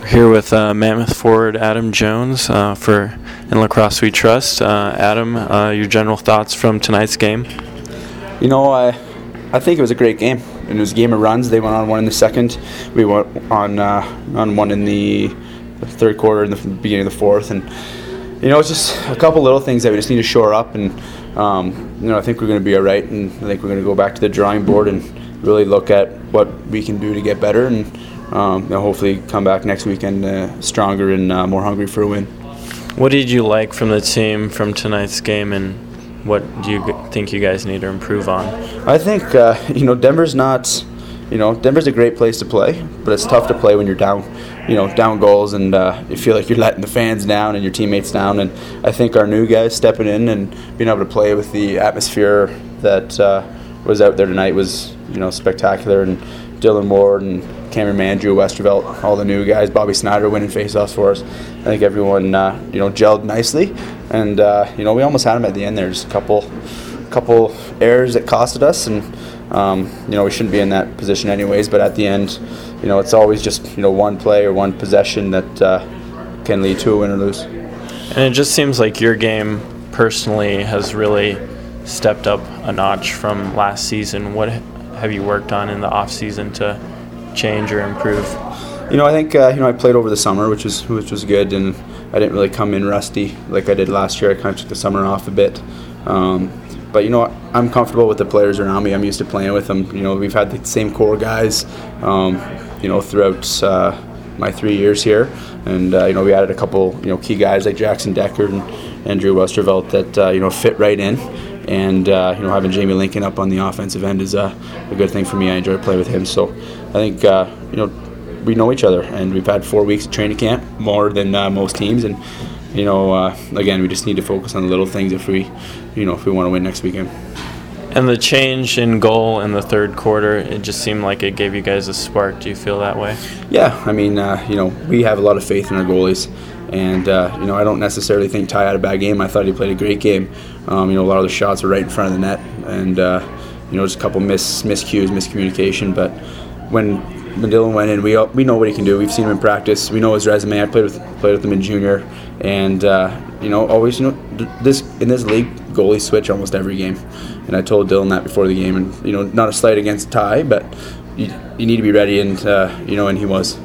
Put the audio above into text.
Here with Mammoth forward Adam Jones for In Lacrosse We Trust. Adam, your general thoughts from tonight's game? I think it was a great game. And it was a game of runs. They went on one in the second. We went on one in the third quarter, in the beginning of the fourth. And, it's just a couple little things that we just need to shore up. And, I think we're going to be all right. And I think we're going to go back to the drawing board and really look at what we can do to get better. And hopefully come back next weekend stronger and more hungry for a win. What did you like from the team from tonight's game, and what do you think you guys need to improve on? I think Denver's not. Denver's a great place to play, but it's tough to play when you're down. Down goals, and you feel like you're letting the fans down and your teammates down. And I think our new guys stepping in and being able to play with the atmosphere that was out there tonight was spectacular. And Dylan Ward and Cameron Mandrew, Westervelt, all the new guys, Bobby Snyder winning faceoffs for us. I think everyone gelled nicely, and we almost had them at the end there. Just a couple errors that costed us, and we shouldn't be in that position anyways. But at the end, it's always just one play or one possession that can lead to a win or lose. And it just seems like your game personally has really stepped up a notch from last season. What have you worked on in the off season to change or improve? I think I played over the summer, which was good, and I didn't really come in rusty like I did last year. I kind of took the summer off a bit, but I'm comfortable with the players around me. I'm used to playing with them. We've had the same core guys, throughout my 3 years here, and we added a couple key guys like Jackson Decker and Andrew Westervelt that fit right in. And having Jamie Lincoln up on the offensive end is a good thing for me. I enjoy playing with him. So I think we know each other, and we've had 4 weeks of training camp, more than most teams. And again, we just need to focus on the little things if we want to win next weekend. And the change in goal in the third quarter, it just seemed like it gave you guys a spark. Do you feel that way? Yeah, I mean, we have a lot of faith in our goalies. And, I don't necessarily think Ty had a bad game. I thought he played a great game. A lot of the shots were right in front of the net. And, just a couple miscues, miscommunication. But when Dylan went in, we know what he can do. We've seen him in practice. We know his resume. I played with him in junior. And, always, this in this league, goalies switch almost every game. And I told Dylan that before the game. And, not a slight against Ty, but you need to be ready. And, and he was.